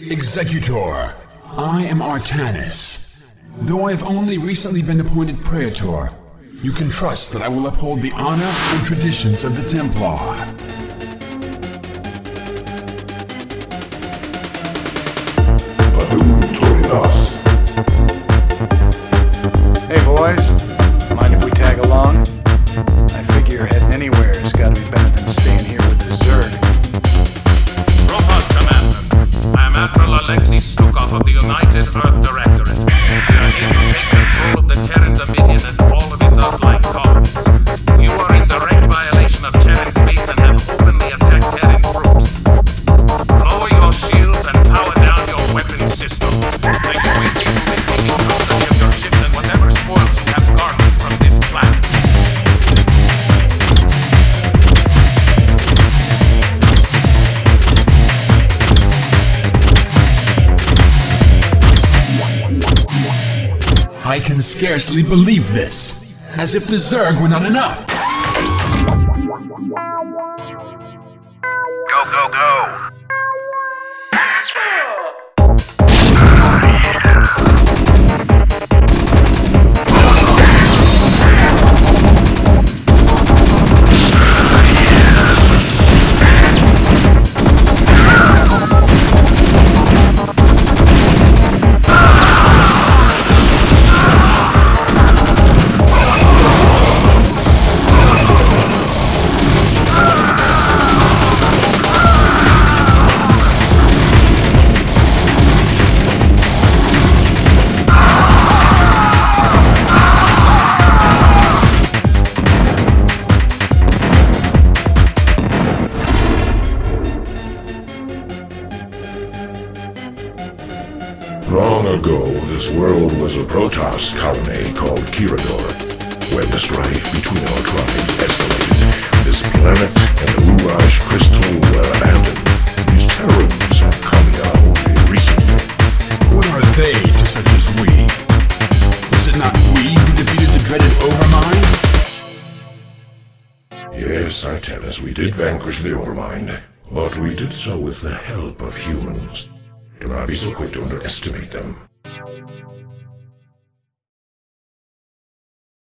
Executor, I am Artanis. Though I have only recently been appointed Praetor, you can trust that I will uphold the honor and traditions of the Templar. Hey boys, mind if we tag along? I figure heading anywhere has got to be better than staying here with the Zerg. Protoss Commander, I am Admiral Alexei Stukov of the United Earth Directorate. We are here to take control of the Terran Dominion and all of its outlying colonies. You are in direct violation of Terran space and have openly attacked Terran troops. Lower your shields and power down your weapon systems. And you will be taking custody of your ship and whatever spoils you have garnered from this planet. I can scarcely believe this, as if the Zerg were not enough. Go, go, go! Long ago, this world was a Protoss colony called Kirador. When the strife between our tribes escalated, this planet and the Uraj crystal were abandoned. These Terrans have come here only recently. What are they to such as we? Was it not we who defeated the dreaded Overmind? Yes, Artanis, we did vanquish the Overmind, but we did so with the help of humans. Do not be so quick to underestimate them.